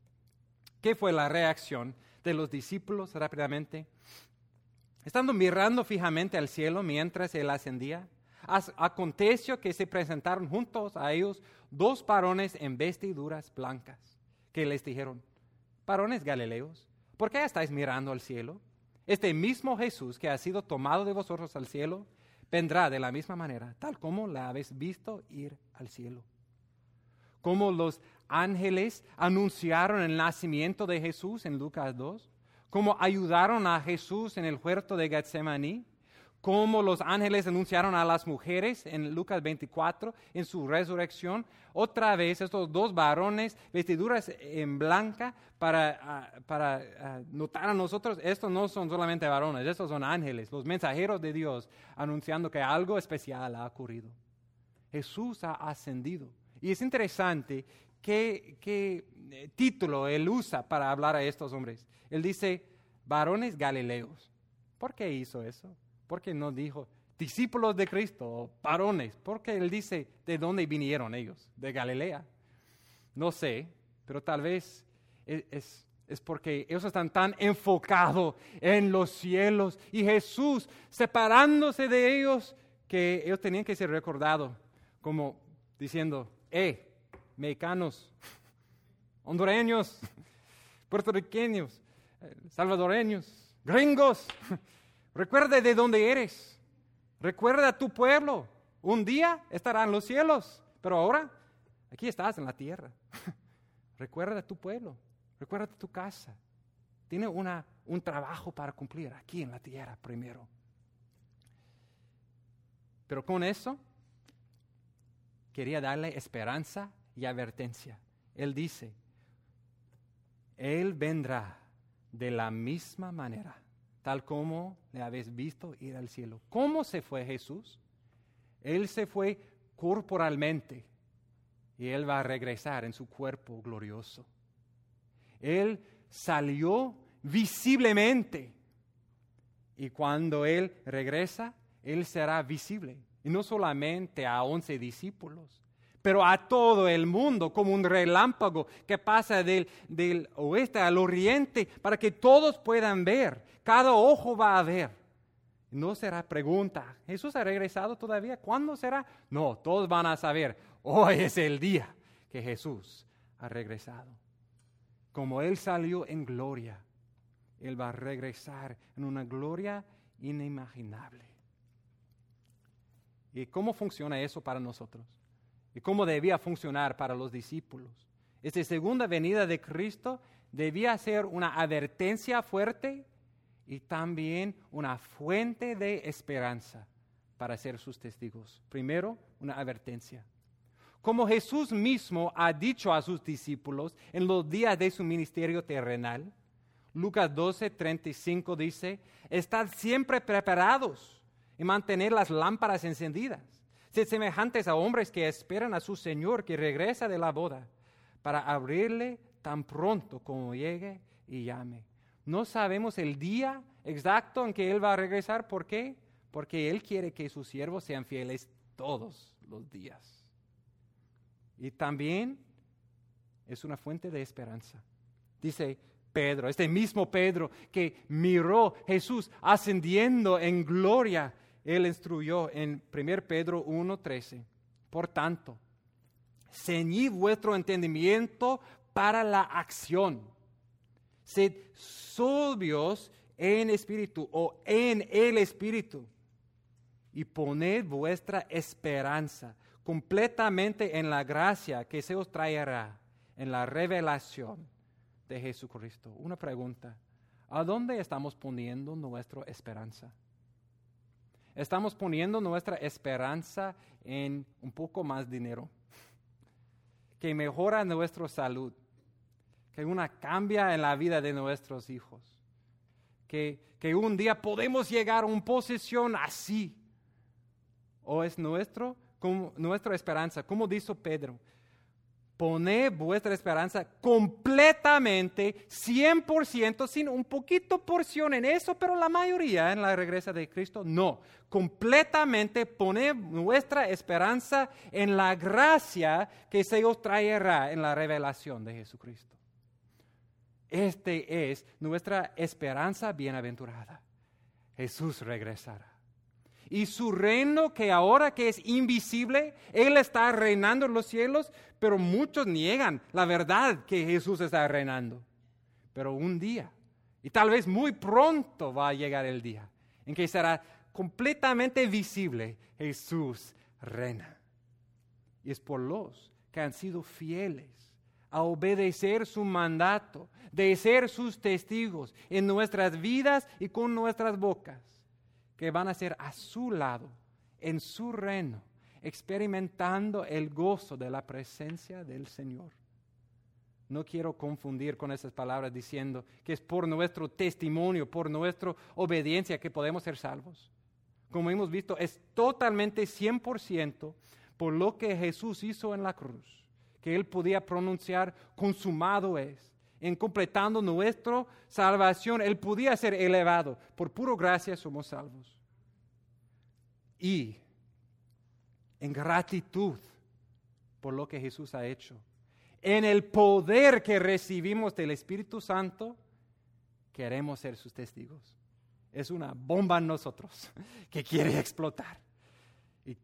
¿Qué fue la reacción de los discípulos rápidamente? Estando mirando fijamente al cielo mientras Él ascendía, aconteció que se presentaron juntos a ellos 2 varones en vestiduras blancas, que les dijeron, varones galileos, ¿por qué estáis mirando al cielo? Este mismo Jesús que ha sido tomado de vosotros al cielo, vendrá de la misma manera, tal como la habéis visto ir al cielo. Como los ángeles anunciaron el nacimiento de Jesús en Lucas 2, como ayudaron a Jesús en el huerto de Getsemaní, como los ángeles anunciaron a las mujeres en Lucas 24 en su resurrección. Otra vez estos 2 varones, vestiduras en blanca, para notar a nosotros, estos no son solamente varones, estos son ángeles, los mensajeros de Dios, anunciando que algo especial ha ocurrido. Jesús ha ascendido. Y es interesante qué título Él usa para hablar a estos hombres. Él dice, varones galileos. ¿Por qué hizo eso? ¿Por qué no dijo discípulos de Cristo o varones? Porque Él dice de dónde vinieron ellos, de Galilea. No sé, pero tal vez es porque ellos están tan enfocados en los cielos y Jesús separándose de ellos que ellos tenían que ser recordados como diciendo, mexicanos, hondureños, puertorriqueños, salvadoreños, gringos, recuerda de dónde eres, recuerda tu pueblo, un día estará en los cielos, pero ahora aquí estás en la tierra. Recuerda tu pueblo, recuerda tu casa, tiene un trabajo para cumplir aquí en la tierra primero. Pero con eso quería darle esperanza y advertencia. Él dice, Él vendrá de la misma manera, tal como le habéis visto ir al cielo. ¿Cómo se fue Jesús? Él se fue corporalmente y Él va a regresar en su cuerpo glorioso. Él salió visiblemente y cuando Él regresa, Él será visible. Y no solamente a 11 discípulos, pero a todo el mundo, como un relámpago que pasa del oeste al oriente, para que todos puedan ver. Cada ojo va a ver. No será pregunta, ¿Jesús ha regresado todavía? ¿Cuándo será? No, todos van a saber, hoy es el día que Jesús ha regresado. Como Él salió en gloria, Él va a regresar en una gloria inimaginable. ¿Y cómo funciona eso para nosotros? y cómo debía funcionar para los discípulos. Esta segunda venida de Cristo debía ser una advertencia fuerte y también una fuente de esperanza para ser sus testigos. Primero, una advertencia. Como Jesús mismo ha dicho a sus discípulos en los días de su ministerio terrenal, Lucas 12:35 dice, estad siempre preparados y mantener las lámparas encendidas. Sed semejantes a hombres que esperan a su Señor que regresa de la boda, para abrirle tan pronto como llegue y llame. No sabemos el día exacto en que Él va a regresar. ¿Por qué? Porque Él quiere que sus siervos sean fieles todos los días. Y también es una fuente de esperanza. Dice Pedro, este mismo Pedro que miró a Jesús ascendiendo en gloria, él instruyó en 1 Pedro 1:13. Por tanto, ceñid vuestro entendimiento para la acción. Sed sobrios en espíritu o en el espíritu y poned vuestra esperanza completamente en la gracia que se os traerá en la revelación de Jesucristo. Una pregunta, ¿a dónde estamos poniendo nuestra esperanza? ¿Estamos poniendo nuestra esperanza en un poco más dinero, que mejora nuestra salud, que una cambia en la vida de nuestros hijos, que un día podemos llegar a una posición así? ¿O es nuestra esperanza, como dijo Pedro, poned vuestra esperanza completamente, 100%, sin un poquito porción en eso, pero la mayoría en la regresa de Cristo? No, completamente poned nuestra esperanza en la gracia que se os traerá en la revelación de Jesucristo. Este es nuestra esperanza bienaventurada. Jesús regresará. Y su reino, que ahora que es invisible, Él está reinando en los cielos, pero muchos niegan la verdad que Jesús está reinando. Pero un día, y tal vez muy pronto va a llegar el día, en que será completamente visible, Jesús reina. Y es por los que han sido fieles a obedecer su mandato, de ser sus testigos en nuestras vidas y con nuestras bocas, que van a ser a su lado, en su reino, experimentando el gozo de la presencia del Señor. No quiero confundir con esas palabras diciendo que es por nuestro testimonio, por nuestra obediencia que podemos ser salvos. Como hemos visto, es totalmente 100% por lo que Jesús hizo en la cruz, que Él podía pronunciar consumado es. En completando nuestra salvación, Él podía ser elevado. Por pura gracia somos salvos. Y en gratitud por lo que Jesús ha hecho, en el poder que recibimos del Espíritu Santo, queremos ser sus testigos. Es una bomba en nosotros que quiere explotar. Y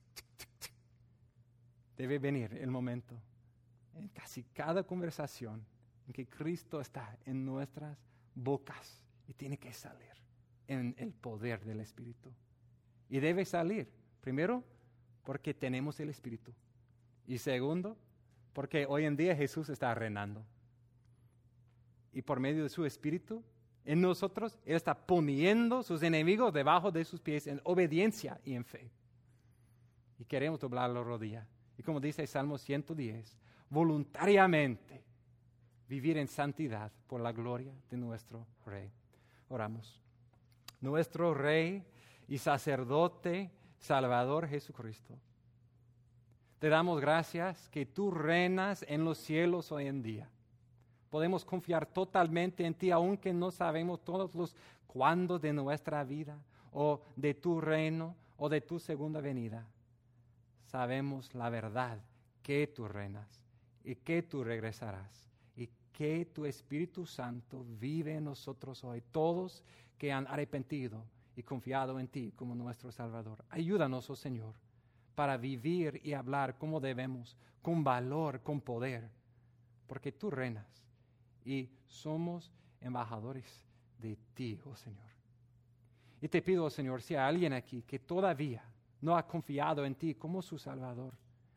debe venir el momento en casi cada conversación en que Cristo está en nuestras bocas y tiene que salir en el poder del Espíritu. Y debe salir, primero, porque tenemos el Espíritu. Y segundo, porque hoy en día Jesús está reinando. Y por medio de su Espíritu, en nosotros, Él está poniendo sus enemigos debajo de sus pies en obediencia y en fe. Y queremos doblar la rodilla. Y como dice el Salmo 110, voluntariamente vivir en santidad por la gloria de nuestro Rey. Oramos. Nuestro Rey y sacerdote, Salvador Jesucristo, te damos gracias que tú reinas en los cielos hoy en día. Podemos confiar totalmente en ti, aunque no sabemos todos los cuándos de nuestra vida, o de tu reino, o de tu segunda venida. Sabemos la verdad, que tú reinas, y que tú regresarás, y que tu Espíritu Santo vive en nosotros hoy, todos que han arrepentido y confiado en ti como nuestro Salvador. Ayúdanos, oh Señor, para vivir y hablar como debemos, con valor, con poder, porque tú reinas y somos embajadores de ti, oh Señor. Y te pido, oh Señor, si hay alguien aquí que todavía no ha confiado en ti como su Salvador,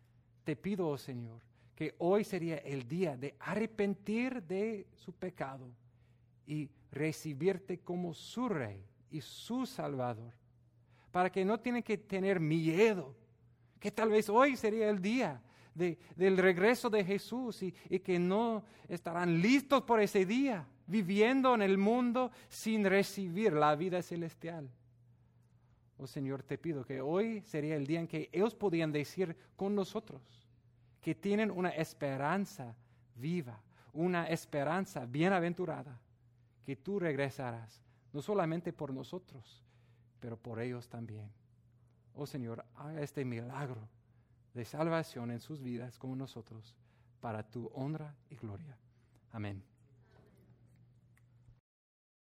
te pido, oh Señor, que hoy sería el día de arrepentir de su pecado y recibirte como su Rey y su Salvador, para que no tienen que tener miedo, que tal vez hoy sería el día del regreso de Jesús y que no estarán listos por ese día, viviendo en el mundo sin recibir la vida celestial. Oh Señor, te pido que hoy sería el día en que ellos podían decir con nosotros que tienen una esperanza viva, una esperanza bienaventurada, que tú regresarás, no solamente por nosotros, pero por ellos también. Oh Señor, haga este milagro de salvación en sus vidas como nosotros, para tu honra y gloria. Amén.